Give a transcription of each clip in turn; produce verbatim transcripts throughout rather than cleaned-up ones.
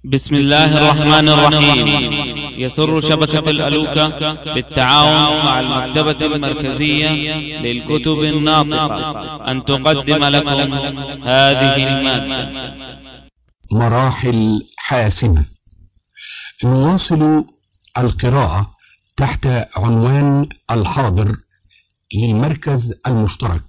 بسم الله الرحمن الرحيم. يسر شبكة الألوكة بالتعاون مع المكتبة المركزية للكتب الناطقة أن تقدم لكم هذه المادة. مراحل حاسمة. نواصل القراءة تحت عنوان الحاضر للمركز المشترك.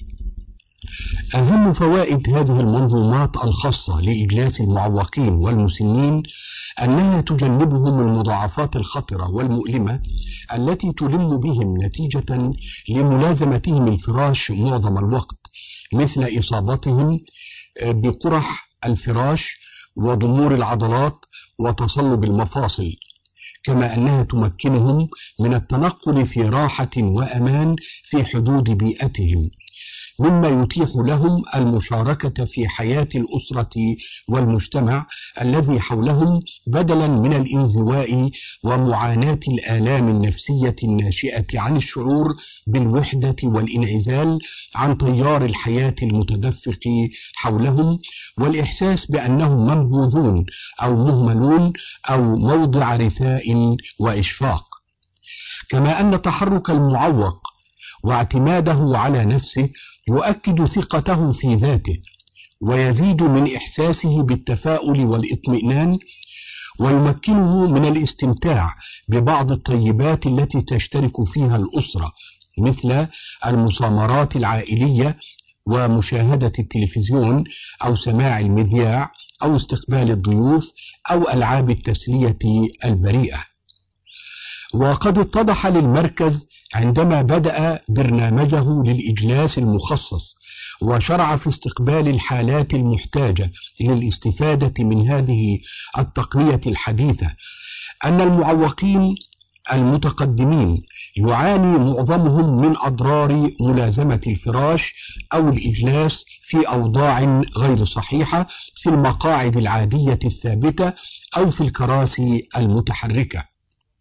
أهم فوائد هذه المنظومات الخاصة لإجلاس المعوقين والمسنين أنها تجنبهم المضاعفات الخطرة والمؤلمة التي تلم بهم نتيجة لملازمتهم الفراش معظم الوقت، مثل إصابتهم بقرح الفراش وضمور العضلات وتصلب المفاصل، كما أنها تمكنهم من التنقل في راحة وأمان في حدود بيئتهم، مما يتيح لهم المشاركة في حياة الأسرة والمجتمع الذي حولهم، بدلا من الانزواء ومعاناة الآلام النفسية الناشئة عن الشعور بالوحدة والانعزال عن تيار الحياة المتدفق حولهم، والإحساس بأنهم منبوذون أو مهملون أو موضع رثاء وإشفاق. كما أن تحرك المعوق واعتماده على نفسه يؤكد ثقته في ذاته ويزيد من إحساسه بالتفاؤل والاطمئنان، ويمكنه من الاستمتاع ببعض الطيبات التي تشترك فيها الأسرة، مثل المسامرات العائلية ومشاهدة التلفزيون أو سماع المذياع أو استقبال الضيوف أو ألعاب التسلية البريئة. وقد اتضح للمركز عندما بدأ برنامجه للإجلاس المخصص وشرع في استقبال الحالات المحتاجة للاستفادة من هذه التقنية الحديثة أن المعوقين المتقدمين يعاني معظمهم من أضرار ملازمة الفراش أو الإجلاس في أوضاع غير صحيحة في المقاعد العادية الثابتة أو في الكراسي المتحركة،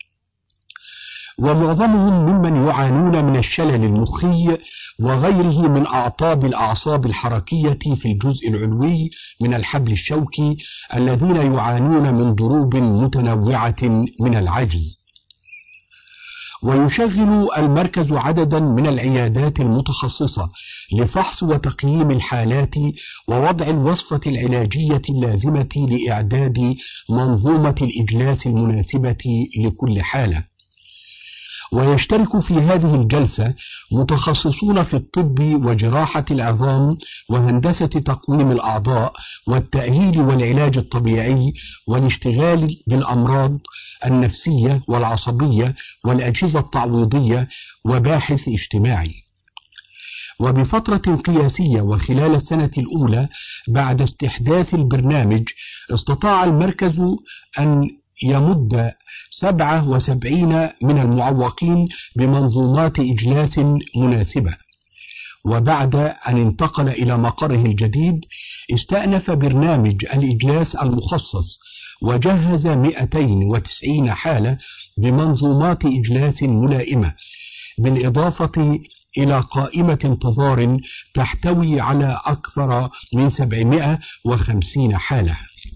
ومعظمهم ممن يعانون من الشلل المخي وغيره من أعطاب الأعصاب الحركية في الجزء العلوي من الحبل الشوكي، الذين يعانون من ضروب متنوعة من العجز. ويشغل المركز عددا من العيادات المتخصصة لفحص وتقييم الحالات ووضع الوصفة العلاجية اللازمة لإعداد منظومة الإجلاس المناسبة لكل حالة. ويشترك في هذه الجلسة متخصصون في الطب وجراحة العظام وهندسة تقويم الأعضاء والتأهيل والعلاج الطبيعي والاشتغال بالأمراض النفسية والعصبية والأجهزة التعويضية وباحث اجتماعي. وبفترة قياسية وخلال السنة الأولى بعد استحداث البرنامج استطاع المركز أن يمد سبعة وسبعين من المعوقين بمنظومات إجلاس مناسبة. وبعد أن انتقل إلى مقره الجديد استأنف برنامج الإجلاس المخصص وجهز مئتين وتسعين حالة بمنظومات إجلاس ملائمة، بالإضافة إلى قائمة انتظار تحتوي على أكثر من سبعمائة وخمسين حالة.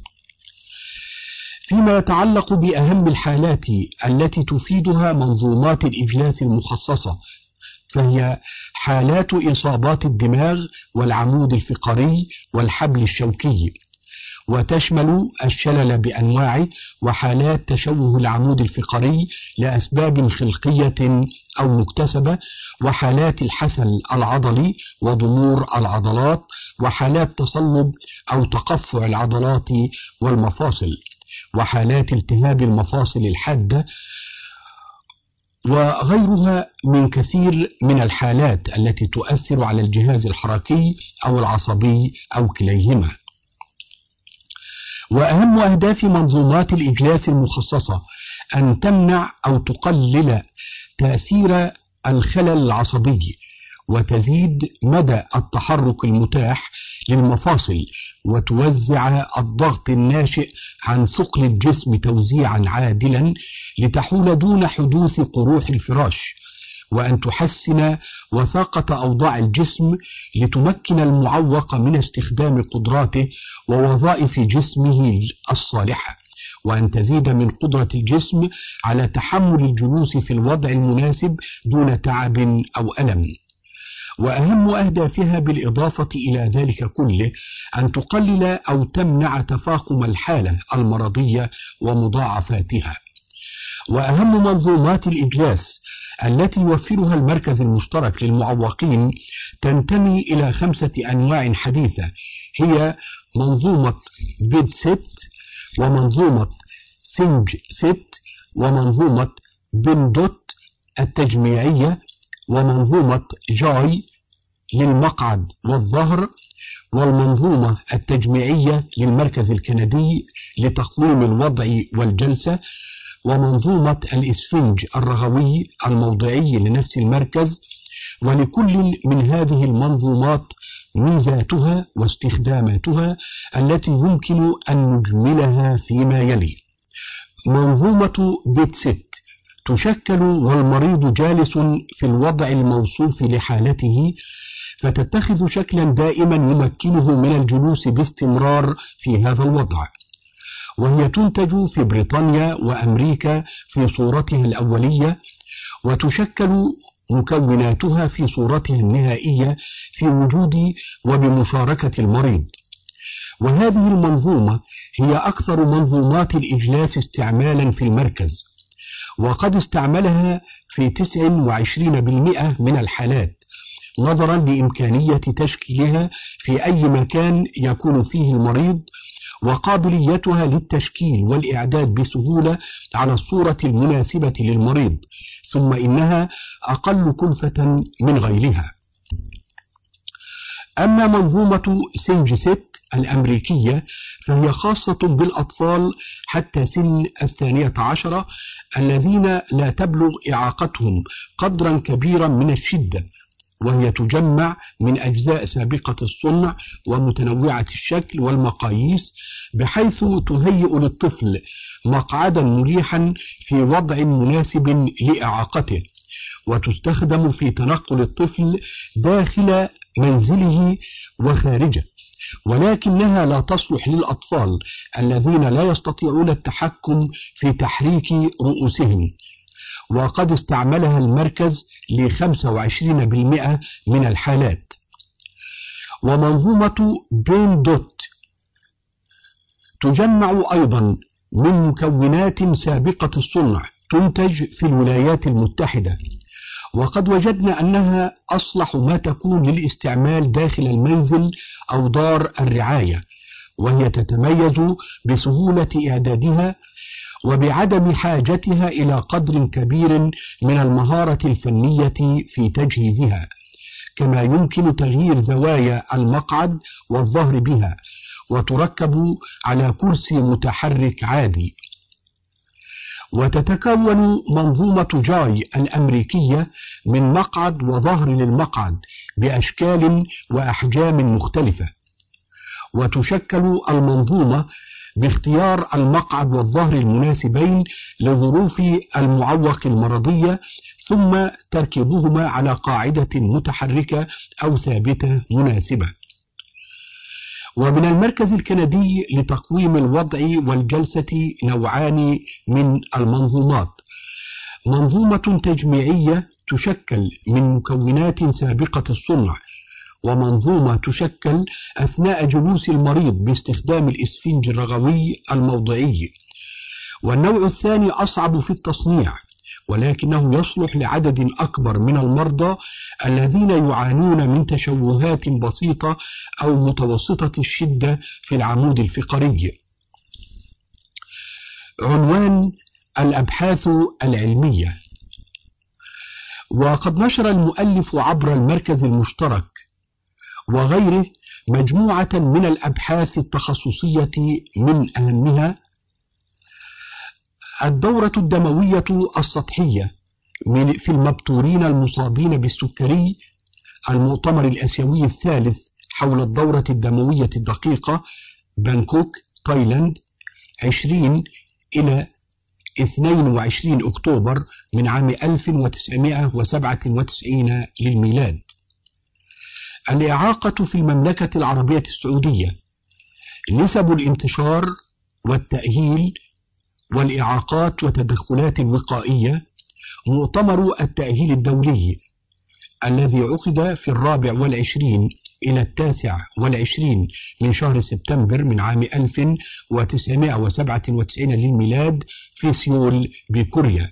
فيما يتعلق بأهم الحالات التي تفيدها منظومات الإجلاس المخصصة، فهي حالات إصابات الدماغ والعمود الفقري والحبل الشوكي، وتشمل الشلل بأنواعه وحالات تشوه العمود الفقري لأسباب خلقية أو مكتسبة، وحالات الحسل العضلي وضمور العضلات، وحالات تصلب أو تقفع العضلات والمفاصل، وحالات التهاب المفاصل الحادة، وغيرها من كثير من الحالات التي تؤثر على الجهاز الحركي أو العصبي أو كليهما. وأهم أهداف منظومات الإجلاس المخصصة أن تمنع أو تقلل تأثير الخلل العصبي، وتزيد مدى التحرك المتاح للمفاصل، وتوزع الضغط الناشئ عن ثقل الجسم توزيعا عادلا لتحول دون حدوث قروح الفراش، وأن تحسن وثاقة أوضاع الجسم لتمكن المعوق من استخدام قدراته ووظائف جسمه الصالحة، وأن تزيد من قدرة الجسم على تحمل الجلوس في الوضع المناسب دون تعب أو ألم. وأهم أهدافها بالإضافة إلى ذلك كله أن تقلل أو تمنع تفاقم الحالة المرضية ومضاعفاتها. وأهم منظومات الإجلاس التي يوفرها المركز المشترك للمعوقين تنتمي إلى خمسة أنواع حديثة، هي منظومة بيد ست، ومنظومة سنج ست، ومنظومة بندوت التجميعية، ومنظومة جاي للمقعد والظهر، والمنظومة التجميعية للمركز الكندي لتقويم الوضع والجلسة، ومنظومة الإسفنج الرغوي الموضعي لنفس المركز. ولكل من هذه المنظومات ميزاتها واستخداماتها التي يمكن أن نجملها فيما يلي. منظومة بيت ست تشكل والمريض جالس في الوضع الموصوف لحالته، فتتخذ شكلا دائما يمكنه من الجلوس باستمرار في هذا الوضع، وهي تنتج في بريطانيا وأمريكا في صورتها الأولية، وتشكل مكوناتها في صورتها النهائية في وجود وبمشاركة المريض. وهذه المنظومة هي أكثر منظومات الإجلاس استعمالا في المركز، وقد استعملها في تسعة وعشرين بالمئة من الحالات، نظرا لإمكانية تشكيلها في أي مكان يكون فيه المريض، وقابليتها للتشكيل والإعداد بسهولة على الصورة المناسبة للمريض، ثم إنها أقل كلفة من غيرها. أما منظومة سنج ست الأمريكية فهي خاصة بالأطفال حتى سن الثانية عشرة الذين لا تبلغ إعاقتهم قدرا كبيرا من الشدة، وهي تجمع من أجزاء سابقة الصنع ومتنوعة الشكل والمقاييس، بحيث تهيئ للطفل مقعدا مريحا في وضع مناسب لإعاقته، وتستخدم في تنقل الطفل داخل منزله وخارجه، ولكنها لا تصلح للأطفال الذين لا يستطيعون التحكم في تحريك رؤوسهم، وقد استعملها المركز ل خمسة وعشرين بالمئة من الحالات. ومنظومة بين دوت تجمع أيضا من مكونات سابقة الصنع تنتج في الولايات المتحدة، وقد وجدنا أنها أصلح ما تكون للاستعمال داخل المنزل أو دار الرعاية، وهي تتميز بسهولة إعدادها وبعدم حاجتها إلى قدر كبير من المهارة الفنية في تجهيزها، كما يمكن تغيير زوايا المقعد والظهر بها، وتركب على كرسي متحرك عادي. وتتكون منظومة جاي الأمريكية من مقعد وظهر للمقعد بأشكال وأحجام مختلفة، وتشكل المنظومة باختيار المقعد والظهر المناسبين لظروف المعوق المرضية، ثم تركيبهما على قاعدة متحركة أو ثابتة مناسبة. ومن المركز الكندي لتقويم الوضع والجلسة نوعان من المنظومات: منظومة تجميعية تشكل من مكونات سابقة الصنع، ومنظومة تشكل أثناء جلوس المريض باستخدام الإسفنج الرغوي الموضعي. والنوع الثاني أصعب في التصنيع، ولكنه يصلح لعدد أكبر من المرضى الذين يعانون من تشوهات بسيطة أو متوسطة الشدة في العمود الفقري. عنوان الأبحاث العلمية. وقد نشر المؤلف عبر المركز المشترك وغيره مجموعة من الأبحاث التخصصية، من أهمها الدورة الدموية السطحية في المبتورين المصابين بالسكري، المؤتمر الآسيوي الثالث حول الدورة الدموية الدقيقة، بانكوك تايلاند، عشرين إلى اثنين وعشرين أكتوبر من عام ألف وتسعمائة وسبعة وتسعين للميلاد. الإعاقة في المملكة العربية السعودية: نسب الانتشار والتأهيل والإعاقات وتدخلات الوقائية. مؤتمر التأهيل الدولي الذي عقد في الرابع والعشرين إلى التاسع والعشرين من شهر سبتمبر من عام ألف وتسعمائة وسبعة وتسعين للميلاد في سيول بكوريا.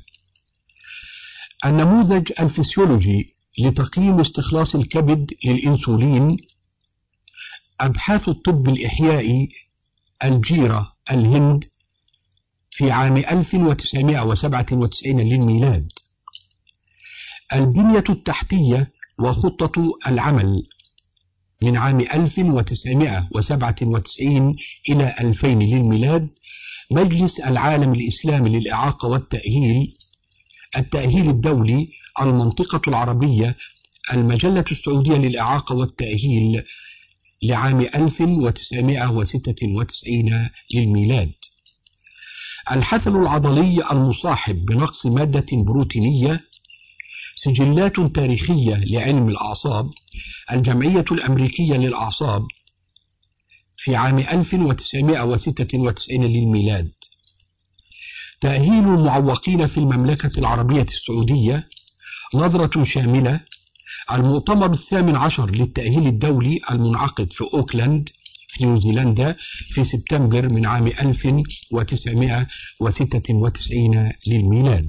النموذج الفسيولوجي لتقييم استخلاص الكبد للإنسولين. أبحاث الطب الإحيائي الجيرة الهند في عام ألف وتسعمائة وسبعة وتسعين للميلاد. البنية التحتية وخطة العمل من عام ألف وتسعمائة وسبعة وتسعين إلى ألفين للميلاد. مجلس العالم الإسلامي للإعاقة والتأهيل. التأهيل الدولي. المنطقة العربية. المجلة السعودية للإعاقة والتأهيل لعام ألف وتسعمائة وستة وتسعين للميلاد. الحثل العضلي المصاحب بنقص مادة بروتينية. سجلات تاريخية لعلم الأعصاب. الجمعية الأمريكية للأعصاب في عام ألف وتسعمائة وستة وتسعين للميلاد. تأهيل المعوقين في المملكة العربية السعودية. نظرة شاملة. المؤتمر الثامن عشر للتأهيل الدولي المنعقد في أوكلاند في نيوزيلندا في سبتمبر من عام ألف وتسعمائة وستة وتسعين للميلاد.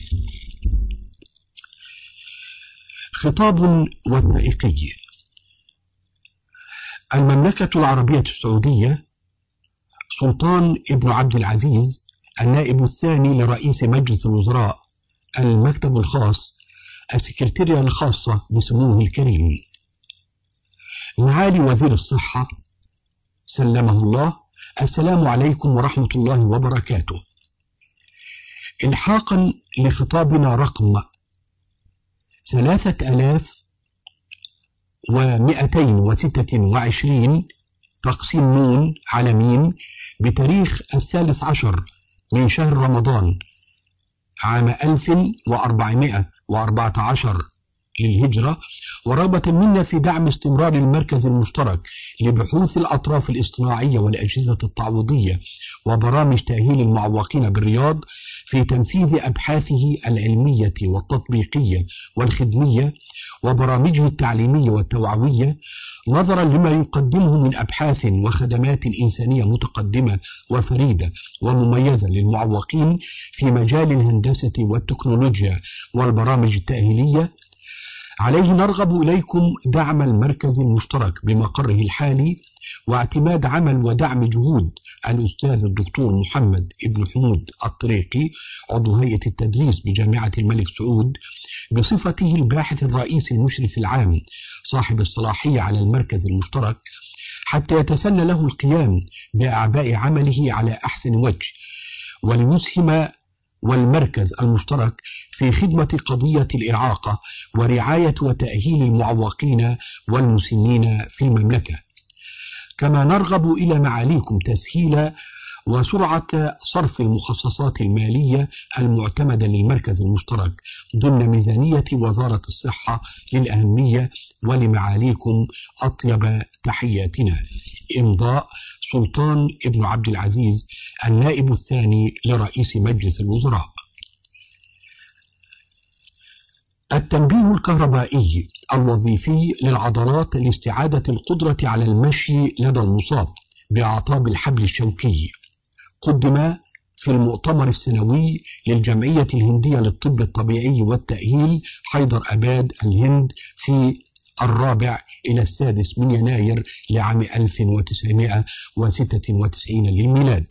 خطاب وثائقي. المملكة العربية السعودية. سلطان ابن عبد العزيز النائب الثاني لرئيس مجلس الوزراء. المكتب الخاص. السكرتيرية الخاصة بسموه الكريم. معالي وزير الصحة سلمه الله. السلام عليكم ورحمة الله وبركاته. إلحاقا لخطابنا رقم ثلاثة آلاف ومئتين وستة وعشرين تقسيم نون على ميم بتاريخ الثالث عشر من شهر رمضان عام ألف وأربعمائة وأربعة عشر للهجرة، ورغبة منا في دعم استمرار المركز المشترك لبحوث الأطراف الاصطناعية والأجهزة التعويضية وبرامج تأهيل المعوقين بالرياض في تنفيذ أبحاثه العلمية والتطبيقية والخدمية وبرامجه التعليمية والتوعوية، نظرا لما يقدمه من أبحاث وخدمات إنسانية متقدمة وفريدة ومميزة للمعوقين في مجال الهندسة والتكنولوجيا والبرامج التأهيلية. عليه نرغب إليكم دعم المركز المشترك بمقره الحالي واعتماد عمل ودعم جهود الأستاذ الدكتور محمد ابن حمود الطريقي عضو هيئة التدريس بجامعة الملك سعود بصفته الباحث الرئيسي المشرف العام صاحب الصلاحية على المركز المشترك، حتى يتسنى له القيام بأعباء عمله على أحسن وجه، وليسهم والمركز المشترك في خدمة قضية الإعاقة ورعاية وتأهيل المعوقين والمسنين في المملكة. كما نرغب إلى معاليكم تسهيل وسرعة صرف المخصصات المالية المعتمدة للمركز المشترك ضمن ميزانية وزارة الصحة للأهمية، ولمعاليكم أطيب تحياتنا. إمضاء سلطان ابن عبد العزيز النائب الثاني لرئيس مجلس الوزراء. التنبيه الكهربائي الوظيفي للعضلات لاستعادة القدرة على المشي لدى المصاب بأعطاب الحبل الشوكي قدم في المؤتمر السنوي للجمعية الهندية للطب الطبيعي والتأهيل حيدر أباد الهند في الرابع إلى السادس من يناير لعام ألف وتسعمائة وستة وتسعين للميلاد.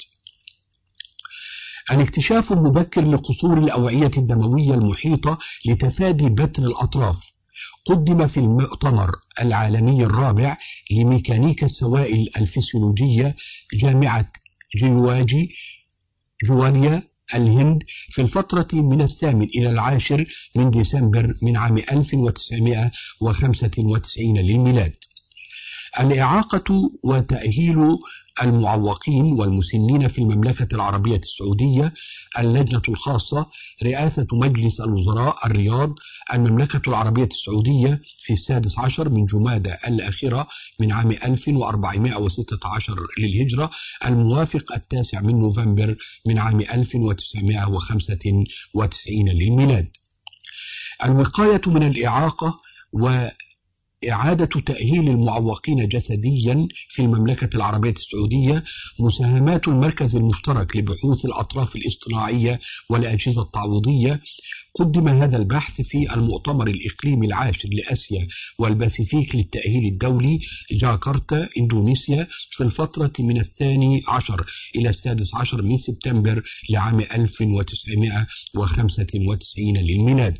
الاكتشاف المبكر لقصور الأوعية الدموية المحيطة لتفادي بتر الأطراف قدم في المؤتمر العالمي الرابع لميكانيكا السوائل الفسيولوجية جامعة جيواجي جواليا الهند في الفترة من الثامن إلى العاشر من ديسمبر من عام ألف وتسعمائة وخمسة وتسعين للميلاد. الإعاقة وتأهيل المعوقين والمسنين في المملكة العربية السعودية اللجنة الخاصة رئاسة مجلس الوزراء الرياض المملكة العربية السعودية في السادس عشر من جمادى الآخرة من عام ألف وأربعمائة وستة عشر للهجرة الموافق التاسع من نوفمبر من عام ألف وتسعمائة وخمسة وتسعين للميلاد. الوقاية من الإعاقة و إعادة تأهيل المعوقين جسديا في المملكة العربية السعودية. مساهمات المركز المشترك لبحوث الأطراف الاصطناعية والأجهزة التعويضية. قدم هذا البحث في المؤتمر الإقليمي العاشر لآسيا والباسيفيك للتأهيل الدولي جاكرتا إندونيسيا في الفترة من الثاني عشر إلى السادس عشر من سبتمبر لعام ألف وتسعمائة وخمسة وتسعين للميلاد.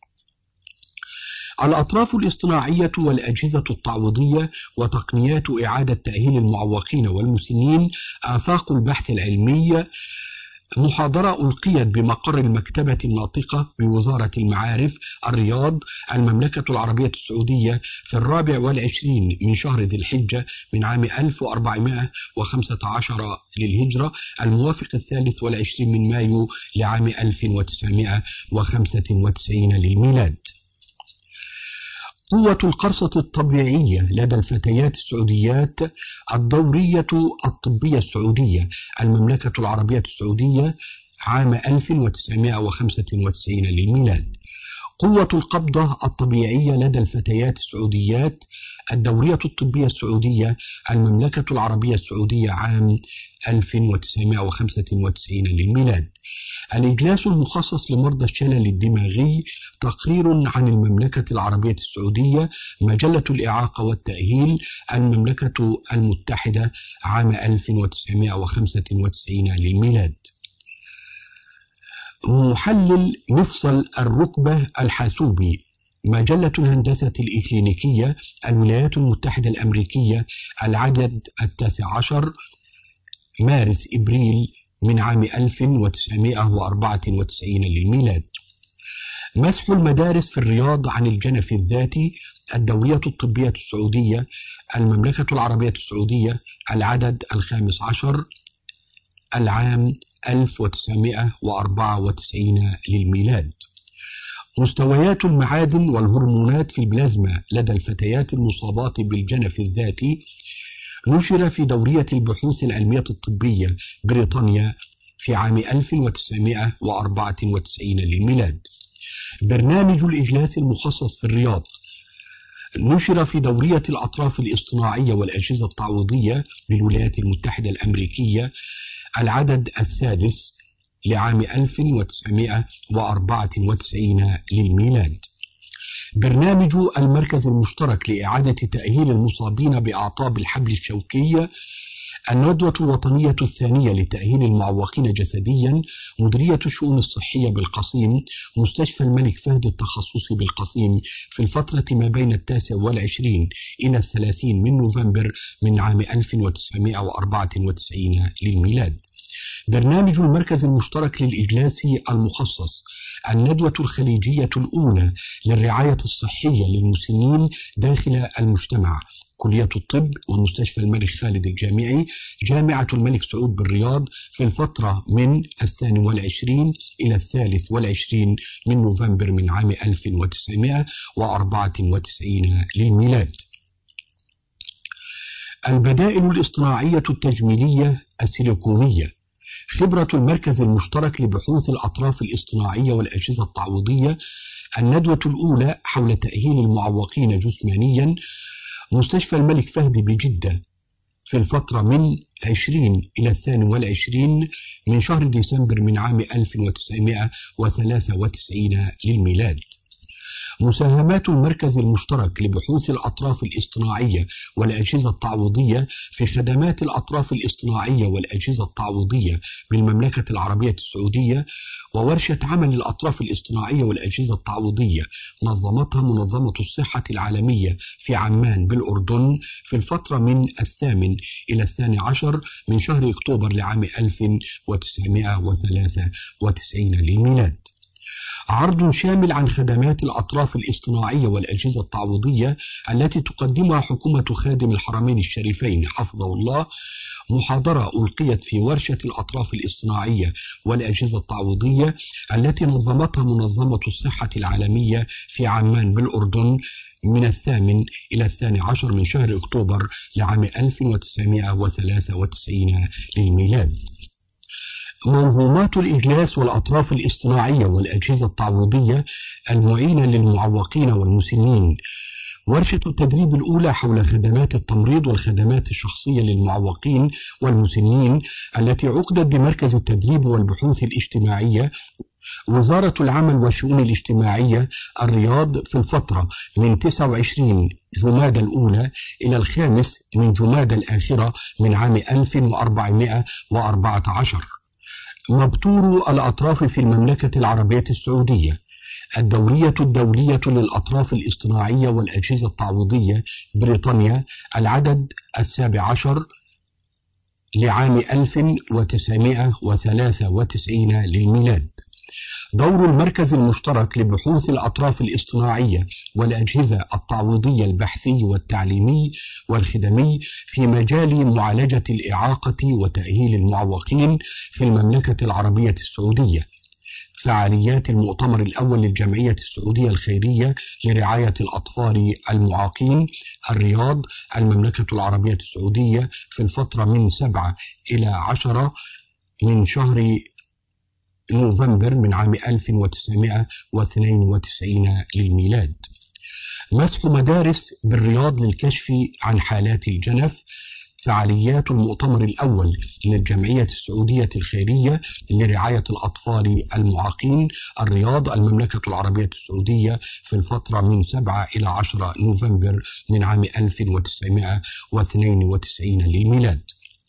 الأطراف الاصطناعية والأجهزة التعويضية وتقنيات إعادة تأهيل المعوقين والمسنين آفاق البحث العلمي. محاضرة ألقيت بمقر المكتبة الناطقة بوزارة المعارف الرياض المملكة العربية السعودية في الرابع والعشرين من شهر ذي الحجة من عام ألف وأربعمائة وخمسة عشر للهجرة الموافق الثالث والعشرين من مايو لعام ألف وتسعمائة وخمسة وتسعين للميلاد. قوة القرصة الطبيعية لدى الفتيات السعوديات. الدورية الطبية السعودية المملكة العربية السعودية عام ألف وتسعمائة وخمسة وتسعين للميلاد. قوة القبضة الطبيعية لدى الفتيات السعوديات. الدورية الطبية السعودية المملكة العربية السعودية عام ألف وتسعمائة وخمسة وتسعين للميلاد. الإجلاس المخصص لمرضى الشلل الدماغي. تقرير عن المملكة العربية السعودية. مجلة الإعاقة والتأهيل المملكة المتحدة عام ألف وتسعمائة وخمسة وتسعين للميلاد. محلل مفصل الركبة الحاسوبي. مجلة الهندسة الإكلينيكية الولايات المتحدة الأمريكية العدد التاسع عشر مارس إبريل من عام ألف وتسعمائة وأربعة وتسعين للميلاد. مسح المدارس في الرياض عن الجنف الذاتي. الدورية الطبية السعودية المملكة العربية السعودية العدد الخامس عشر العام ألف وتسعمائة وأربعة وتسعين للميلاد. مستويات المعادن والهرمونات في البلازما لدى الفتيات المصابات بالجنف الذاتي. نشر في دورية البحوث العلمية الطبية بريطانيا في عام ألف وتسعمائة وأربعة وتسعين للميلاد. برنامج الإجلاس المخصص في الرياض. نشر في دورية الأطراف الاصطناعية والأجهزة التعويضية بالولايات المتحدة الأمريكية العدد السادس لعام ألف وتسعمائة وأربعة وتسعين للميلاد. برنامج المركز المشترك لإعادة تأهيل المصابين بأعطاب الحبل الشوكي. الندوة الوطنية الثانية لتأهيل المعوقين جسديا. مديرية الشؤون الصحية بالقصيم. مستشفى الملك فهد التخصصي بالقصيم في الفترة ما بين التاسع والعشرين إلى الثلاثين من نوفمبر من عام ألف وتسعمائة وأربعة وتسعين للميلاد. برنامج المركز المشترك للإجلاس المخصص. الندوة الخليجية الأولى للرعاية الصحية للمسنين داخل المجتمع. كلية الطب ومستشفى الملك خالد الجامعي جامعة الملك سعود بالرياض في الفترة من الثاني والعشرين إلى الثالث والعشرين من نوفمبر من عام ألف وتسعمائة وأربعة وتسعين للميلاد. البدائل الاصطناعية التجميلية السيليكونية. خبرة المركز المشترك لبحوث الأطراف الاصطناعية والأجهزة التعويضية. الندوة الأولى حول تأهيل المعوقين جسمانيا. مستشفى الملك فهد بجدة في الفترة من عشرين إلى الثاني والعشرين من شهر ديسمبر من عام ألف وتسعمائة وثلاثة وتسعين للميلاد. مساهمات المركز المشترك لبحوث الأطراف الاصطناعية والأجهزة التعويضية في خدمات الأطراف الاصطناعية والأجهزة التعويضية بالمملكة العربية السعودية. وورشة عمل الأطراف الاصطناعية والأجهزة التعويضية نظمتها منظمة الصحة العالمية في عمان بالأردن في الفترة من الثامن إلى الثاني عشر من شهر أكتوبر لعام ألف وتسعمائة وثلاثة وتسعين للميلاد. عرض شامل عن خدمات الأطراف الاصطناعية والأجهزة التعويضية التي تقدمها حكومة خادم الحرمين الشريفين حفظه الله. محاضرة ألقيت في ورشة الأطراف الاصطناعية والأجهزة التعويضية التي نظمتها منظمة الصحة العالمية في عمان بالأردن من الثامن إلى الثاني عشر من شهر أكتوبر لعام ألف وتسعمائة وثلاثة وتسعين للميلاد. منظومات الإجلاس والأطراف الاصطناعية والأجهزة التعويضية المعينة للمعوقين والمسنين. ورشة التدريب الأولى حول خدمات التمريض والخدمات الشخصية للمعوقين والمسنين التي عقدت بمركز التدريب والبحوث الاجتماعية وزارة العمل والشؤون الاجتماعية الرياض في الفترة من تسعة وعشرين جمادى الأولى إلى الخامس من جمادى الآخرة من عام ألف وأربعمائة وأربعة عشر. مبتور الأطراف في المملكة العربية السعودية. الدورية الدولية للأطراف الاصطناعية والأجهزة التعويضية بريطانيا العدد السابع عشر لعام ألف وتسعمائة وثلاثة وتسعين للميلاد. دور المركز المشترك لبحوث الأطراف الاصطناعية والأجهزة التعويضية البحثي والتعليمي والخدمي في مجال معالجة الإعاقة وتأهيل المعوقين في المملكة العربية السعودية. فعاليات المؤتمر الأول للجمعية السعودية الخيرية لرعاية الأطفال المعاقين الرياض المملكة العربية السعودية في الفترة من سبعة إلى عشرة من شهر نوفمبر من عام ألف وتسعمائة واثنين وتسعين للميلاد. مسح مدارس بالرياض للكشف عن حالات الجنف. فعاليات المؤتمر الأول للجمعية السعودية الخيرية لرعاية الأطفال المعاقين الرياض المملكة العربية السعودية في الفترة من سبعة إلى عشرة نوفمبر من عام ألف وتسعمائة واثنين وتسعين للميلاد.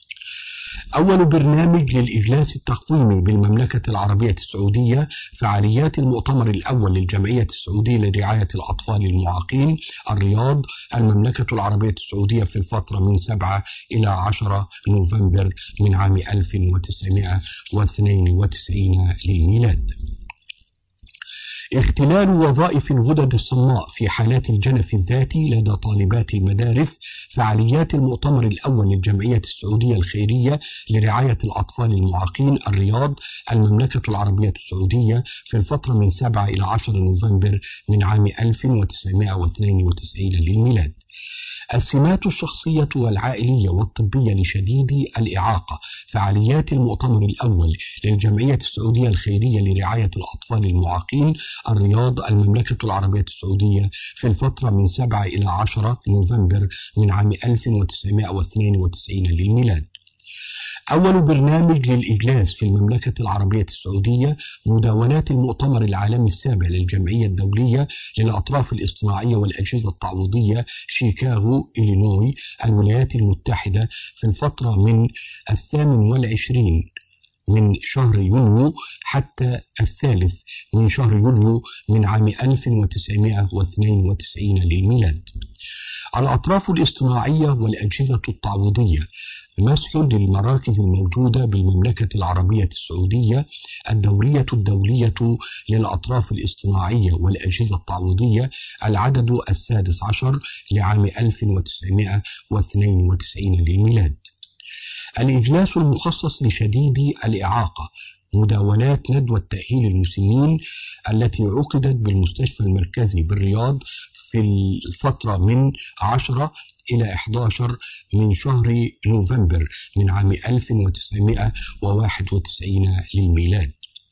أول برنامج للإجلاس التقويمي بالمملكة العربية السعودية. فعاليات المؤتمر الأول للجمعية السعودية لرعاية الأطفال المعاقين الرياض المملكة العربية السعودية في الفترة من سبعة إلى عشرة نوفمبر من عام ألف وتسعمائة واثنين وتسعين للميلاد. اختلال وظائف الغدد الصماء في حالات الجنف الذاتي لدى طالبات المدارس. فعاليات المؤتمر الأول للجمعية السعودية الخيرية لرعاية الأطفال المعاقين الرياض المملكة العربية السعودية في الفترة من سبعة إلى عشرة نوفمبر من عام ألف وتسعمائة واثنين وتسعين للميلاد. السمات الشخصية والعائلية والطبية لشديدي الإعاقة. فعاليات المؤتمر الأول للجمعية السعودية الخيرية لرعاية الأطفال المعاقين الرياض المملكة العربية السعودية في الفترة من سبعة إلى عشرة نوفمبر من عام ألف وتسعمائة واثنين وتسعين للميلاد. أول برنامج للإجلاس في المملكة العربية السعودية. مداولات المؤتمر العالمي السابع للجمعية الدولية للأطراف الاصطناعية والأجهزة التعويضية شيكاغو إلينوي الولايات المتحدة في الفترة من الثامن والعشرين من شهر يونيو حتى الثالث من شهر يوليو من عام ألف وتسعمائة واثنين وتسعين للميلاد. الأطراف الاصطناعية والأجهزة التعويضية. مسح للمراكز الموجودة بالمملكة العربية السعودية. الدورية الدولية للأطراف الاصطناعية والأجهزة التعويضية العدد السادس عشر لعام ألف وتسعمائة واثنين وتسعين للميلاد. الإجلاس المخصص لشديدي الإعاقة. مداولات ندوة تأهيل المسنين التي عقدت بالمستشفى المركزي بالرياض في الفترة من عشرة إلى أحد عشر من شهر نوفمبر من عام ألف وتسعمائة وواحد وتسعين للميلاد.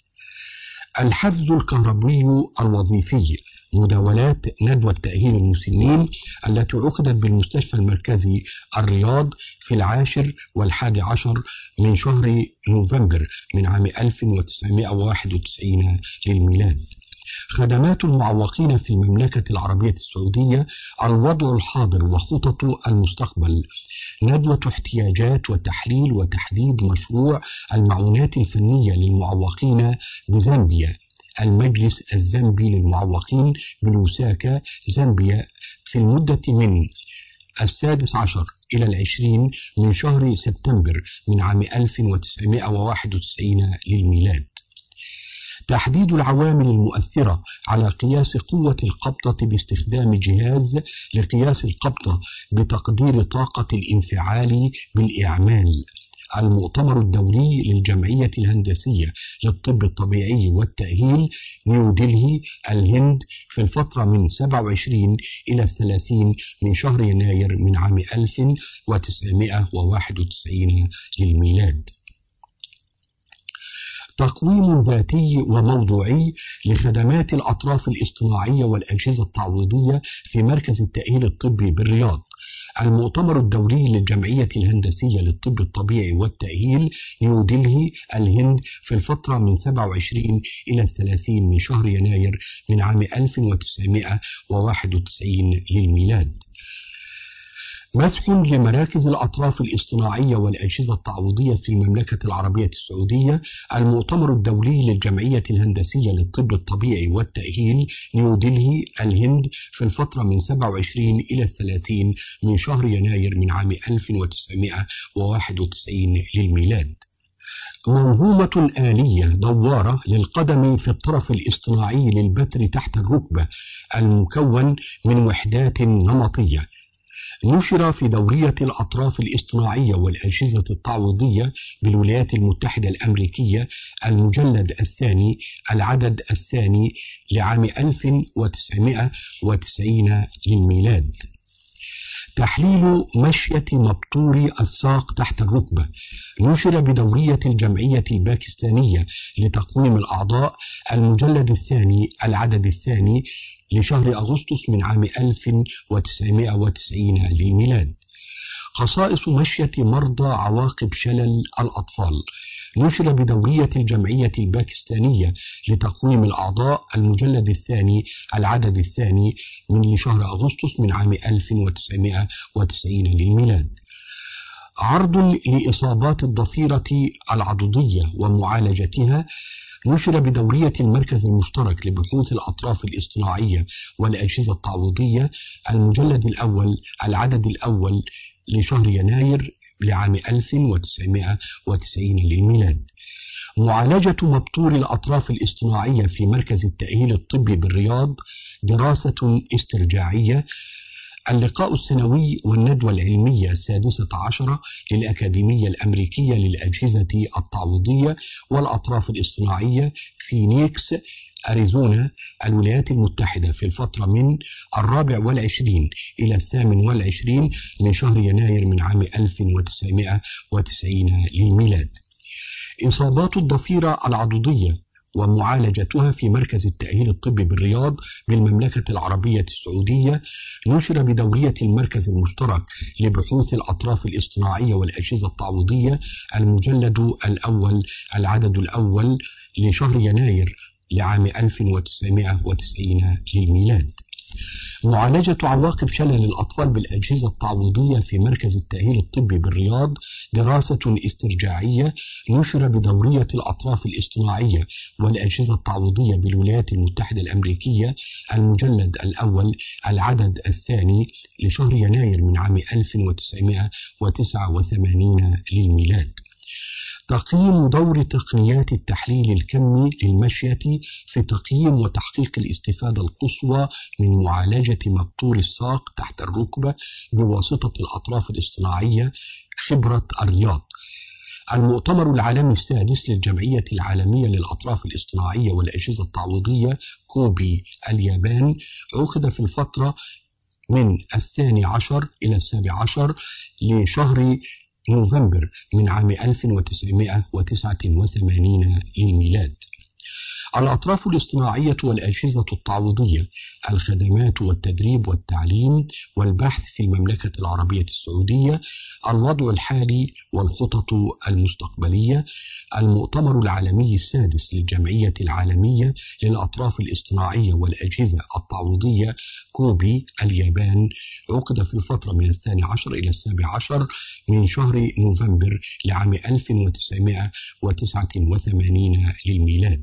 الحفز الكهربي الوظيفي. مداولات ندوة تأهيل المسنين التي عقدت بالمستشفى المركزي الرياض في العاشر والحادي عشر من شهر نوفمبر من عام ألف وتسعمائة وواحد وتسعين للميلاد. خدمات المعوقين في المملكة العربية السعودية. الوضع الحاضر وخطط المستقبل. ندوة احتياجات وتحليل وتحديد مشروع المعونات الفنية للمعوقين بزامبيا. المجلس الزامبي للمعوقين بلوساكا زامبيا في المدة من السادس عشر إلى العشرين من شهر سبتمبر من عام ألف وتسعمائة وواحد وتسعين للميلاد. تحديد العوامل المؤثرة على قياس قوة القبضة باستخدام جهاز لقياس القبضة بتقدير طاقة الانفعال بالإعمال. المؤتمر الدولي للجمعية الهندسية للطب الطبيعي والتأهيل، نيودلهي، الهند، في الفترة من سبعة وعشرين إلى ثلاثين من شهر يناير من عام ألف وتسعمائة وواحد وتسعين للميلاد. تقويم ذاتي وموضوعي لخدمات الأطراف الاصطناعية والأجهزة التعويضية في مركز التأهيل الطبي بالرياض. المؤتمر الدولي للجمعية الهندسية للطب الطبيعي والتأهيل، نيودلهي، الهند، في الفترة من سبعة وعشرين إلى ثلاثين من شهر يناير من عام ألف وتسعمائة وواحد وتسعين للميلاد. مسح لمراكز الأطراف الاصطناعية والأجهزة التعويضية في المملكة العربية السعودية. المؤتمر الدولي للجمعية الهندسية للطب الطبيعي والتأهيل، نيودلهي، الهند، في الفترة من سبعة وعشرين إلى ثلاثين من شهر يناير من عام ألف وتسعمائة وواحد وتسعين للميلاد. منظومة آلية دوارة للقدم في الطرف الاصطناعي للبتر تحت الركبة، المكون من وحدات نمطية. نشر في دورية الأطراف الاصطناعية والأجهزة التعويضية بالولايات المتحدة الأمريكية المجلد الثاني العدد الثاني لعام ألف وتسعمائة وتسعين للميلاد. تحليل مشية مبتور الساق تحت الركبة. نشر بدورية الجمعية الباكستانية لتقويم الأعضاء المجلد الثاني العدد الثاني لشهر أغسطس من عام ألف وتسعمائة وتسعين للميلاد. خصائص مشية مرضى عواقب شلل الأطفال. نشر بدورية الجمعية الباكستانية لتقويم الأعضاء المجلد الثاني العدد الثاني من شهر أغسطس من عام ألف وتسعمائة وتسعين للميلاد. عرض لإصابات الضفيرة العضدية ومعالجتها. نشر بدورية المركز المشترك لبحوث الأطراف الاصطناعية والأجهزة التعويضية المجلد الأول العدد الأول لشهر يناير لعام ألف وتسعمائة وتسعين للميلاد. معالجة مبتور الأطراف الاصطناعية في مركز التأهيل الطبي بالرياض، دراسة استرجاعية. اللقاء السنوي والندوة العلمية السادسة عشرة للأكاديمية الأمريكية للأجهزة التعويضية والأطراف الاصطناعية في نيكس، أريزونا، الولايات المتحدة، في الفترة من الرابع والعشرين إلى الثامن والعشرين من شهر يناير من عام ألف وتسعمائة وتسعين للميلاد. إصابات الضفيرة العضدية ومعالجتها في مركز التأهيل الطبي بالرياض بالمملكة العربية السعودية. نشر بدورية المركز المشترك لبحوث الأطراف الاصطناعية والأجهزة التعويضية المجلد الأول العدد الأول لشهر يناير لعام ألف وتسعمائة وتسعين للميلاد. معالجة عواقب شلل الأطفال بالأجهزة التعويضية في مركز التأهيل الطبي بالرياض، دراسة استرجاعية. نشر بدورية الأطراف الاصطناعية والأجهزة التعويضية بالولايات المتحدة الأمريكية المجلد الأول العدد الثاني لشهر يناير من عام ألف وتسعمائة وتسعة وثمانين للميلاد. تقييم دور تقنيات التحليل الكمي للمشية في تقييم وتحقيق الاستفادة القصوى من معالجة مبتور الساق تحت الركبة بواسطة الأطراف الاصطناعية، خبرة الرياض. المؤتمر العالمي السادس للجمعية العالمية للأطراف الاصطناعية والأجهزة التعويضية، كوبي، اليابان، عقد في الفترة من الثاني عشر إلى السابع عشر لشهر نوفمبر من عام ألف وتسعمائة وتسعة وثمانين للميلاد. الأطراف الاصطناعية والأجهزة التعويضية، الخدمات والتدريب والتعليم والبحث في المملكة العربية السعودية، الوضع الحالي والخطط المستقبلية. المؤتمر العالمي السادس للجمعية العالمية للأطراف الاصطناعية والأجهزة التعويضية، كوبي، اليابان، عقد في الفترة من الثاني عشر إلى السابع عشر من شهر نوفمبر لعام ألف وتسعمائة وتسعة وثمانين للميلاد.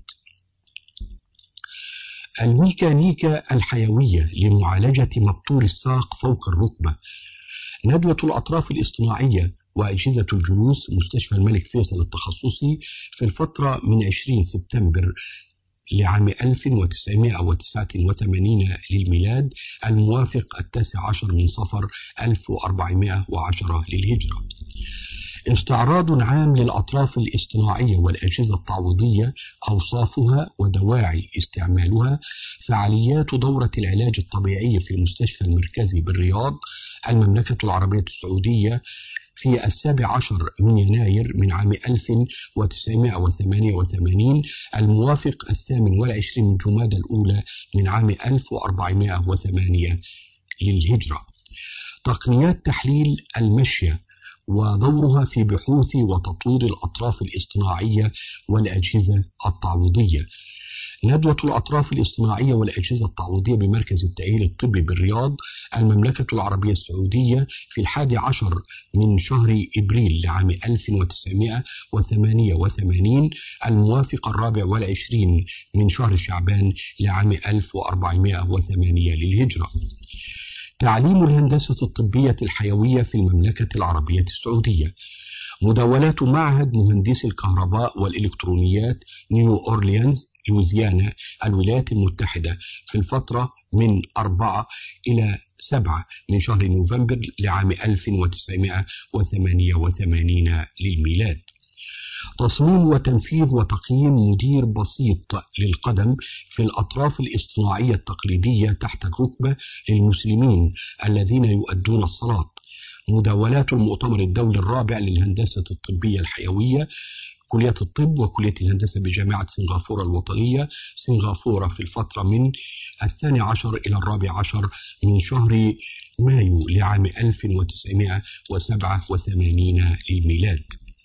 الميكانيكا الحيوية لمعالجة مبتور الساق فوق الركبة، ندوة الأطراف الاصطناعية وأجهزة الجلوس، مستشفى الملك فيصل التخصصي، في الفترة من عشرين سبتمبر لعام ألف وتسعمائة وتسعة وثمانين للميلاد، الموافق التاسع عشر من صفر ألف وأربعمائة وعشرة للهجرة. استعراض عام للأطراف الاصطناعية والأجهزة التعويضية، أوصافها ودواعي استعمالها، فعاليات دورة العلاج الطبيعي في المستشفى المركزي بالرياض، المملكة العربية السعودية، في السابع عشر من يناير من عام ألف وتسعمائة وثمانية وثمانين، الموافق الثامن والعشرين من جمادى الأولى من عام ألف وأربعمائة وثمانية للهجرة. تقنيات تحليل المشية ودورها في بحوث وتطوير الأطراف الاصطناعية والأجهزة التعويضية. ندوة الأطراف الاصطناعية والأجهزة التعويضية بمركز التأهيل الطبي بالرياض، المملكة العربية السعودية، في الحادي عشر من شهر إبريل لعام ألف وتسعمائة وثمانية وثمانين، الموافق الرابع والعشرين من شهر شعبان لعام ألف وأربعمائة وثمانية للهجرة. تعليم الهندسة الطبية الحيوية في المملكة العربية السعودية. مداولات معهد مهندسي الكهرباء والإلكترونيات نيو أورليانز، لويزيانا، الولايات المتحدة، في الفترة من أربعة إلى سبعة من شهر نوفمبر لعام ألف وتسعمائة وثمانية وثمانين للميلاد. تصميم وتنفيذ وتقييم مدير بسيط للقدم في الأطراف الاصطناعية التقليدية تحت الركبة للمسلمين الذين يؤدون الصلاة. مداولات المؤتمر الدولي الرابع للهندسة الطبية الحيوية، كلية الطب وكلية الهندسة بجامعة سنغافورة الوطنية، سنغافورة، في الفترة من الثاني عشر إلى الرابع عشر من شهر مايو لعام ألف وتسعمائة وسبعة وثمانين للميلاد.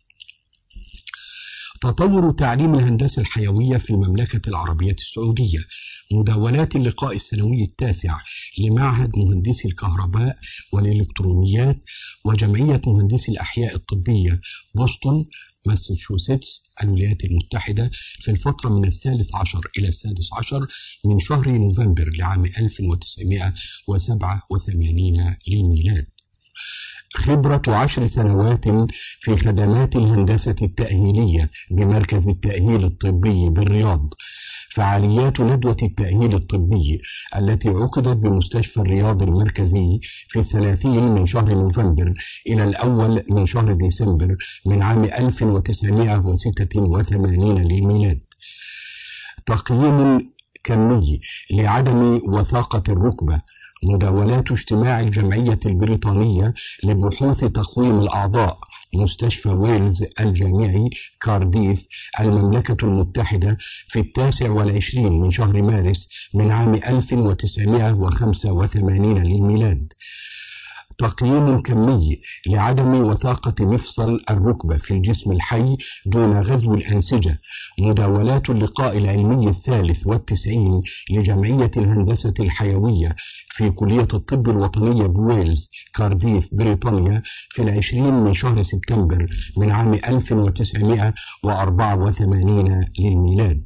تطور تعليم الهندسة الحيوية في المملكة العربية السعودية. مداولات اللقاء السنوي التاسع لمعهد مهندسي الكهرباء والإلكترونيات وجمعية مهندسي الأحياء الطبية بوسطن، ماساتشوستس، الولايات المتحدة، في الفترة من الثالث عشر إلى السادس عشر من شهر نوفمبر لعام ألف وتسعمائة وسبعة وثمانين للميلاد. خبرة عشر سنوات في خدمات الهندسة التأهيلية بمركز التأهيل الطبي بالرياض. فعاليات ندوة التأهيل الطبي التي عقدت بمستشفى الرياض المركزي في الثلاثين من شهر نوفمبر إلى الأول من شهر ديسمبر من عام ألف وتسعمائة وستة وثمانين للميلاد. تقييم كمي لعدم وثاقة الركبة. مداولات اجتماع الجمعية البريطانية لبحوث تقويم الأعضاء، مستشفى ويلز الجامعي، كارديف، المملكة المتحدة، في التاسع والعشرين من شهر مارس من عام ألف وتسعمائة وخمسة وثمانين للميلاد. تقييم كمي لعدم وثاقة مفصل الركبة في الجسم الحي دون غزو الأنسجة. مداولات اللقاء العلمي الثالث والتسعين لجمعية الهندسة الحيوية في كلية الطب الوطنية بويلز، كارديف، بريطانيا، في العشرين من شهر سبتمبر من عام ألف وتسعمائة وأربعة وثمانين للميلاد.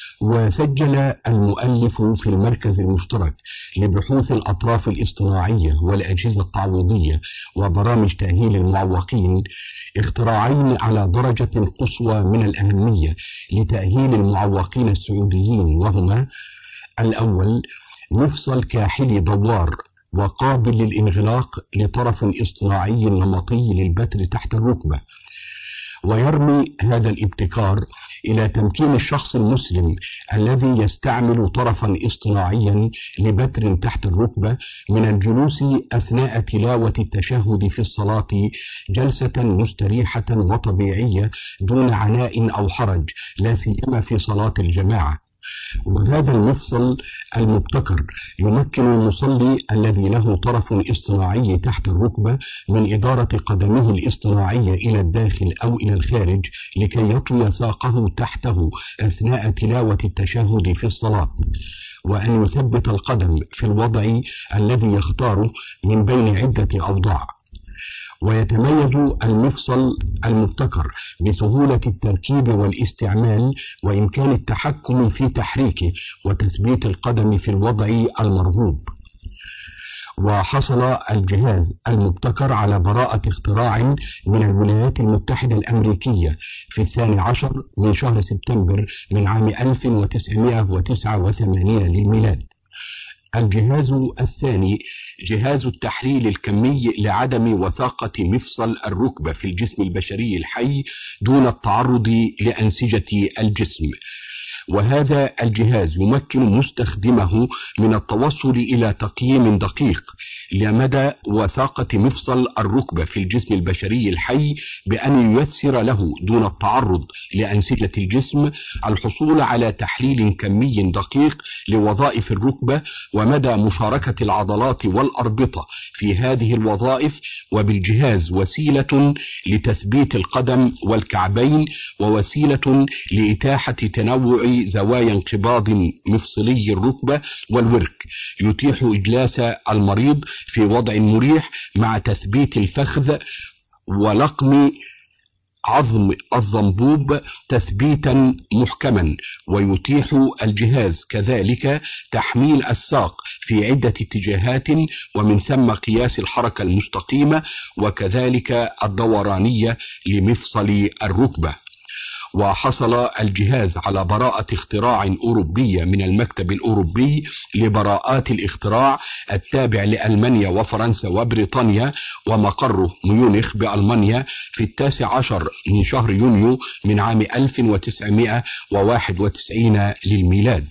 وسجل المؤلف في المركز المشترك لبحوث الأطراف الاصطناعية والأجهزة التعويضية وبرامج تأهيل المعوقين اختراعين على درجة قصوى من الأهمية لتأهيل المعوقين السعوديين، وهما: الأول، مفصل كاحلي دوار وقابل للانغلاق لطرف اصطناعي نمطي للبتر تحت الركبة، ويرمي هذا الابتكار إلى تمكين الشخص المسلم الذي يستعمل طرفا اصطناعيا لبتر تحت الركبة من الجلوس أثناء تلاوة التشهد في الصلاة جلسة مستريحة وطبيعية دون عناء أو حرج، لا سيما في صلاة الجماعة. وهذا المفصل المبتكر يمكن المصلي الذي له طرف اصطناعي تحت الركبة من إدارة قدمه الاصطناعية إلى الداخل أو إلى الخارج لكي يطوي ساقه تحته أثناء تلاوة التشهد في الصلاة، وأن يثبت القدم في الوضع الذي يختاره من بين عدة أوضاع. ويتميز المفصل المبتكر بسهولة التركيب والاستعمال وإمكان التحكم في تحريكه وتثبيت القدم في الوضع المرغوب. وحصل الجهاز المبتكر على براءة اختراع من الولايات المتحدة الأمريكية في الثاني عشر من شهر سبتمبر من عام ألف وتسعمائة وتسعة وثمانين للميلاد. الجهاز الثاني جهاز التحليل الكمي لعدم وثاقة مفصل الركبة في الجسم البشري الحي دون التعرض لأنسجة الجسم، وهذا الجهاز يمكن مستخدمه من التوصل إلى تقييم دقيق لمدى وثاقة مفصل الركبة في الجسم البشري الحي بأن ييسر له دون التعرض لأنسجة الجسم الحصول على تحليل كمي دقيق لوظائف الركبة ومدى مشاركة العضلات والأربطة في هذه الوظائف، وبالجهاز وسيلة لتثبيت القدم والكعبين ووسيلة لإتاحة تنوع زوايا انقباض مفصلي الركبة والورك يتيح إجلاس المريض في وضع مريح مع تثبيت الفخذ ولقم عظم الزنبوب تثبيتا محكما، ويتيح الجهاز كذلك تحميل الساق في عدة اتجاهات ومن ثم قياس الحركة المستقيمة وكذلك الدورانية لمفصل الركبة. وحصل الجهاز على براءة اختراع أوروبية من المكتب الأوروبي لبراءات الاختراع التابع لألمانيا وفرنسا وبريطانيا ومقره ميونخ بألمانيا في التاسع عشر من شهر يونيو من عام ألف وتسعمائة وواحد وتسعين للميلاد.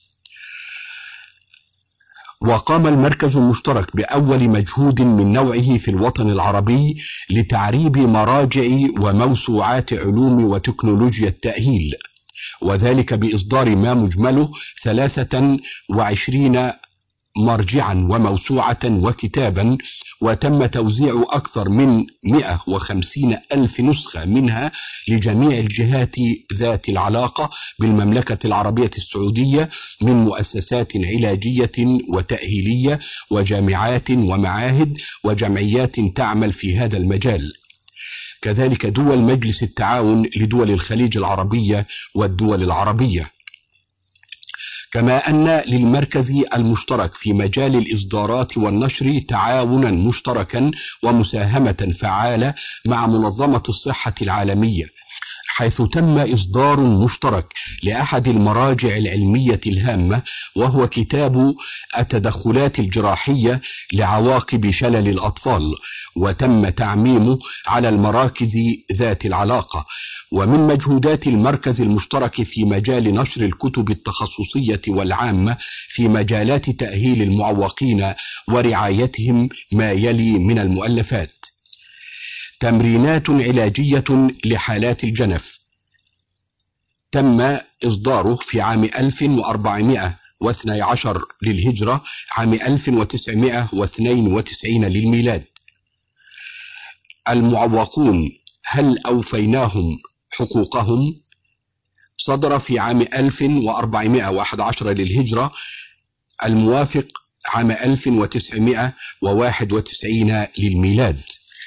وقام المركز المشترك بأول مجهود من نوعه في الوطن العربي لتعريب مراجع وموسوعات علوم وتكنولوجيا التأهيل، وذلك بإصدار ما مجمله ثلاثة وعشرين مرجعا وموسوعة وكتابا، وتم توزيع أكثر من مئة وخمسين ألف نسخة منها لجميع الجهات ذات العلاقة بالمملكة العربية السعودية من مؤسسات علاجية وتأهيلية وجامعات ومعاهد وجمعيات تعمل في هذا المجال، كذلك دول مجلس التعاون لدول الخليج العربية والدول العربية. كما أن للمركز المشترك في مجال الإصدارات والنشر تعاونا مشتركا ومساهمة فعالة مع منظمة الصحة العالمية، حيث تم إصدار مشترك لأحد المراجع العلمية الهامة وهو كتاب التدخلات الجراحية لعواقب شلل الأطفال، وتم تعميمه على المراكز ذات العلاقة. ومن مجهودات المركز المشترك في مجال نشر الكتب التخصصية والعامة في مجالات تأهيل المعوقين ورعايتهم ما يلي من المؤلفات: تمرينات علاجية لحالات الجنف، تم إصداره في عام ألف وأربعمائة واثني عشر للهجرة عام ألف وتسعمائة واثنين وتسعين للميلاد. المعوقون هل أوفيناهم حقوقهم؟ صدر في عام ألف وأربعمائة وأحد عشر للهجرة الموافق عام ألف وتسعمائة وواحد وتسعين للميلاد.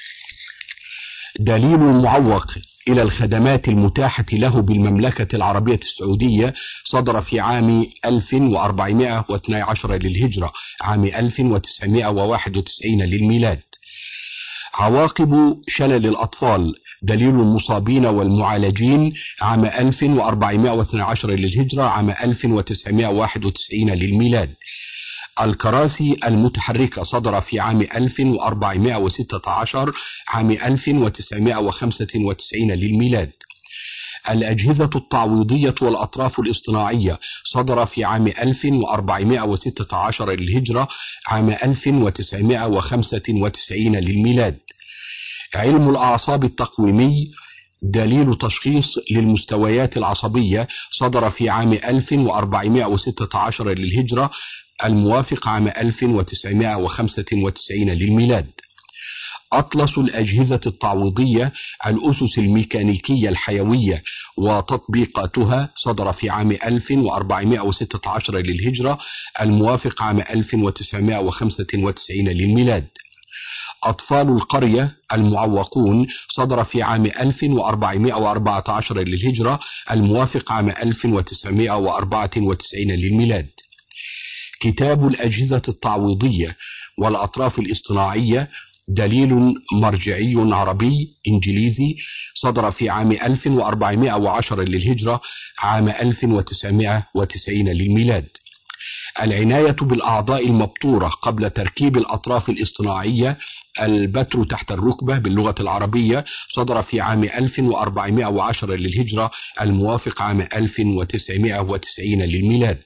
دليل المعوق إلى الخدمات المتاحة له بالمملكة العربية السعودية صدر في عام ألف وأربعمائة واثني عشر للهجرة عام ألف وتسعمائة وواحد وتسعين للميلاد. عواقب شلل الأطفال دليل المصابين والمعالجين عام ألف وأربعمائة واثني عشر للهجرة عام ألف وتسعمائة وواحد وتسعين للميلاد. الكراسي المتحركة صدر في عام ألف وأربعمائة وستة عشر عام ألف وتسعمائة وخمسة وتسعين للميلاد. الأجهزة التعويضية والأطراف الاصطناعية صدر في عام ألف وأربعمائة وستة عشر للهجرة عام ألف وتسعمائة وخمسة وتسعين للميلاد. علم الأعصاب التقويمي دليل تشخيص للمستويات العصبية صدر في عام ألف وأربعمائة وستة عشر للهجرة الموافق عام ألف وتسعمائة وخمسة وتسعين للميلاد. أطلس الأجهزة التعويضية الأسس الميكانيكية الحيوية وتطبيقاتها صدر في عام ألف وأربعمائة وستة عشر للهجرة الموافق عام ألف وتسعمائة وخمسة وتسعين للميلاد. أطفال القرية المعوقون صدر في عام ألف وأربعمائة وأربعة عشر للهجرة الموافق عام ألف وتسعمائة وأربعة وتسعين للميلاد. كتاب الأجهزة التعويضية والأطراف الاصطناعية دليل مرجعي عربي إنجليزي صدر في عام ألف وأربعمائة وعشرة للهجرة عام ألف وتسعمائة وتسعين للميلاد. العناية بالأعضاء المبتورة قبل تركيب الأطراف الاصطناعية البتر تحت الركبة باللغة العربية صدر في عام ألف وأربعمائة وعشرة للهجرة الموافق عام ألف وتسعمائة وتسعين للميلاد.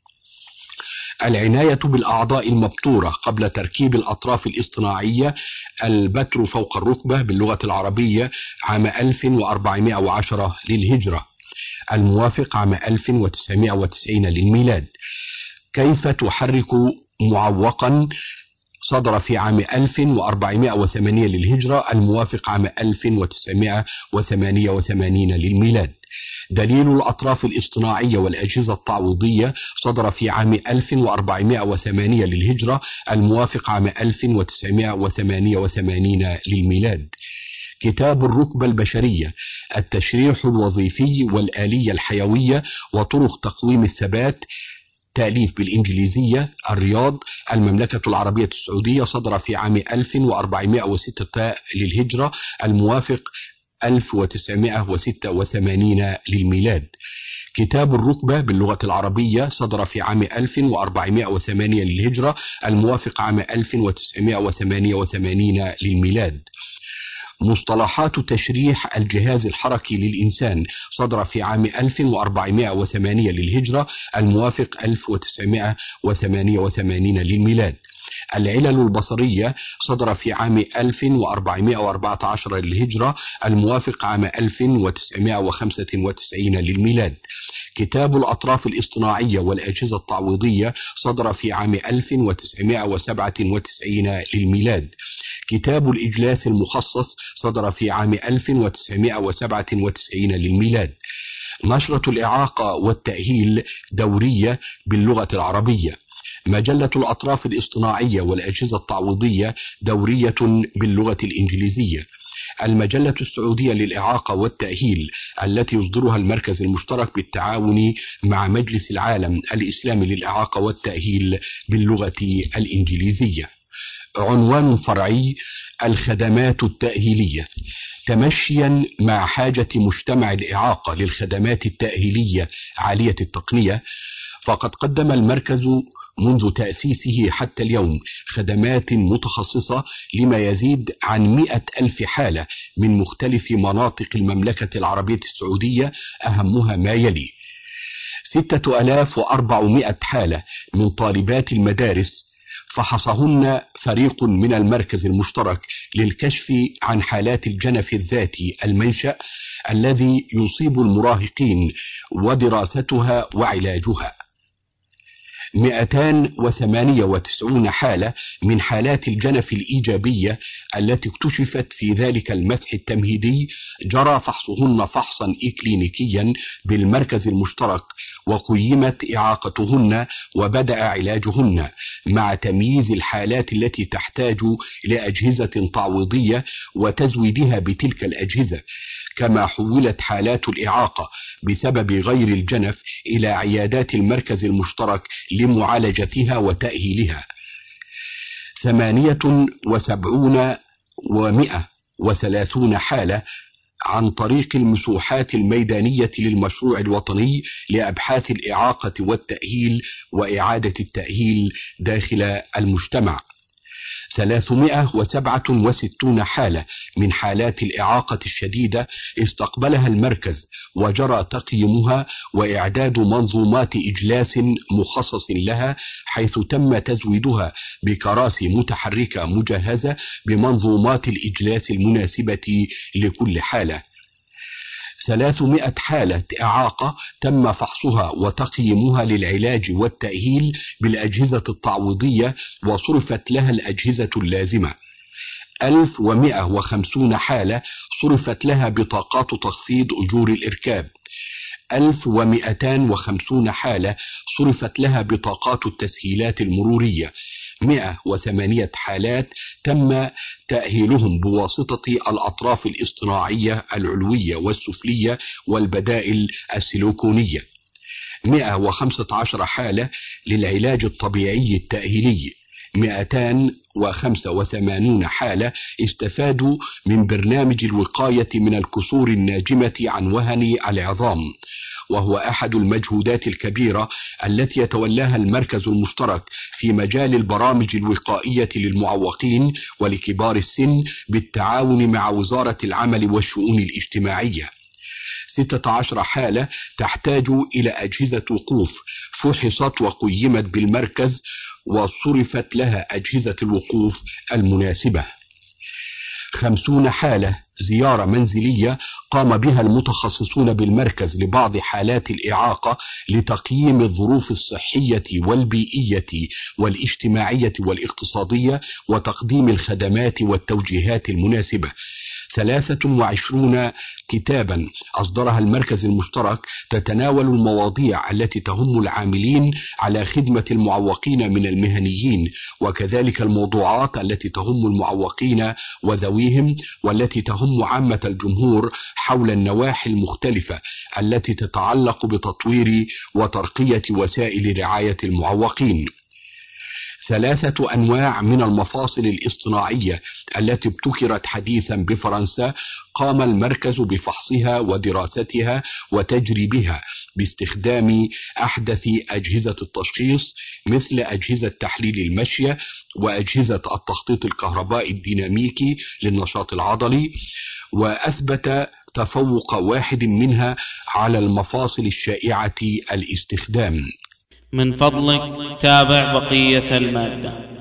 العناية بالأعضاء المبتورة قبل تركيب الأطراف الاصطناعية البتر فوق الركبة باللغة العربية عام ألف وأربعمائة وعشرة للهجرة الموافق عام ألف وتسعمائة وتسعين للميلاد. كيف تحرك معوقا صدر في عام ألف وأربعمائة وثمانية للهجرة الموافق عام ألف وتسعمائة وثمانية وثمانين للميلاد. دليل الأطراف الاصطناعية والأجهزة التعويضية صدر في عام ألف وأربعمائة وثمانية للهجرة الموافق عام ألف وتسعمائة وثمانية وثمانين للميلاد. كتاب الركبة البشرية التشريح الوظيفي والآلية الحيوية وطرق تقويم الثبات تأليف بالإنجليزية الرياض المملكة العربية السعودية صدر في عام ألف وأربعمائة وستة للهجرة الموافق ألف وتسعمائة وستة وثمانين للميلاد. كتاب الركبة باللغة العربية صدر في عام ألف وأربعمائة وثمانية للهجرة الموافق عام ألف وتسعمائة وثمانية وثمانين للميلاد. مصطلحات تشريح الجهاز الحركي للإنسان صدر في عام ألف وأربعمائة وثمانية للهجرة الموافق ألف وتسعمائة وثمانية وثمانين للميلاد. العلل البصرية صدر في عام ألف وأربعمائة وأربعة عشر للهجرة الموافق عام ألف وتسعمائة وخمسة وتسعين للميلاد. كتاب الأطراف الاصطناعية والأجهزة التعويضية صدر في عام ألف وتسعمائة وسبعة وتسعين للميلاد. كتاب الإجلاس المخصص صدر في عام ألف وتسعمائة وسبعة وتسعين للميلاد. نشرة الإعاقة والتأهيل دورية باللغة العربية. مجلة الأطراف الاصطناعية والأجهزة التعويضية دورية باللغة الإنجليزية. المجلة السعودية للإعاقة والتأهيل التي يصدرها المركز المشترك بالتعاون مع مجلس العالم الإسلامي للإعاقة والتأهيل باللغة الإنجليزية. عنوان فرعي الخدمات التأهيلية. تمشيا مع حاجة مجتمع الإعاقة للخدمات التأهيلية عالية التقنية، فقد قدم المركز منذ تأسيسه حتى اليوم خدمات متخصصة لما يزيد عن مئة ألف حالة من مختلف مناطق المملكة العربية السعودية، أهمها ما يلي: ستة آلاف وأربعمائة حالة من طالبات المدارس فحصهن فريق من المركز المشترك للكشف عن حالات الجنف الذاتي المنشأ الذي يصيب المراهقين ودراستها وعلاجها. مئتان وثمانية وتسعين حالة من حالات الجنف الإيجابية التي اكتشفت في ذلك المسح التمهيدي جرى فحصهن فحصا إكلينيكيا بالمركز المشترك، وقيمت إعاقتهن وبدأ علاجهن مع تمييز الحالات التي تحتاج لأجهزة تعويضية وتزويدها بتلك الأجهزة، كما حولت حالات الإعاقة بسبب غير الجنف إلى عيادات المركز المشترك لمعالجتها وتأهيلها. ثمانية وسبعون ومئة وثلاثون حالة عن طريق المسوحات الميدانية للمشروع الوطني لأبحاث الإعاقة والتأهيل وإعادة التأهيل داخل المجتمع. ثلاثمائة وسبعة وستين حالة من حالات الإعاقة الشديدة استقبلها المركز وجرى تقييمها وإعداد منظومات إجلاس مخصص لها، حيث تم تزويدها بكراسي متحركة مجهزة بمنظومات الإجلاس المناسبة لكل حالة. ثلاثمائة حالة إعاقة تم فحصها وتقييمها للعلاج والتأهيل بالأجهزة التعويضية وصرفت لها الأجهزة اللازمة. ألف ومئة وخمسين حالة صرفت لها بطاقات تخفيض أجور الإركاب. ألف ومئتان وخمسين حالة صرفت لها بطاقات التسهيلات المرورية. مئة وثمانية حالات تم تأهيلهم بواسطة الأطراف الاصطناعية العلوية والسفلية والبدائل السيليكونية. مئة وخمسة عشر حالة للعلاج الطبيعي التأهيلي. مئتان وخمسة وثمانين حالة استفادوا من برنامج الوقاية من الكسور الناجمة عن وهن العظام، وهو أحد المجهودات الكبيرة التي يتولاها المركز المشترك في مجال البرامج الوقائية للمعوقين ولكبار السن بالتعاون مع وزارة العمل والشؤون الاجتماعية. ستة عشر حالة تحتاج إلى أجهزة وقوف فحصت وقيمت بالمركز وصرفت لها أجهزة الوقوف المناسبة. خمسون حالة زيارة منزلية قام بها المتخصصون بالمركز لبعض حالات الإعاقة لتقييم الظروف الصحية والبيئية والاجتماعية والاقتصادية وتقديم الخدمات والتوجيهات المناسبة. ثلاثة وعشرون كتابا أصدرها المركز المشترك تتناول المواضيع التي تهم العاملين على خدمة المعوقين من المهنيين، وكذلك الموضوعات التي تهم المعوقين وذويهم والتي تهم عامة الجمهور حول النواحي المختلفة التي تتعلق بتطوير وترقية وسائل رعاية المعوقين. ثلاثة أنواع من المفاصل الاصطناعية التي ابتكرت حديثا بفرنسا قام المركز بفحصها ودراستها وتجريبها باستخدام أحدث أجهزة التشخيص مثل أجهزة تحليل المشية وأجهزة التخطيط الكهربائي الديناميكي للنشاط العضلي، وأثبت تفوق واحد منها على المفاصل الشائعة الاستخدام. من فضلك تابع بقية المادة.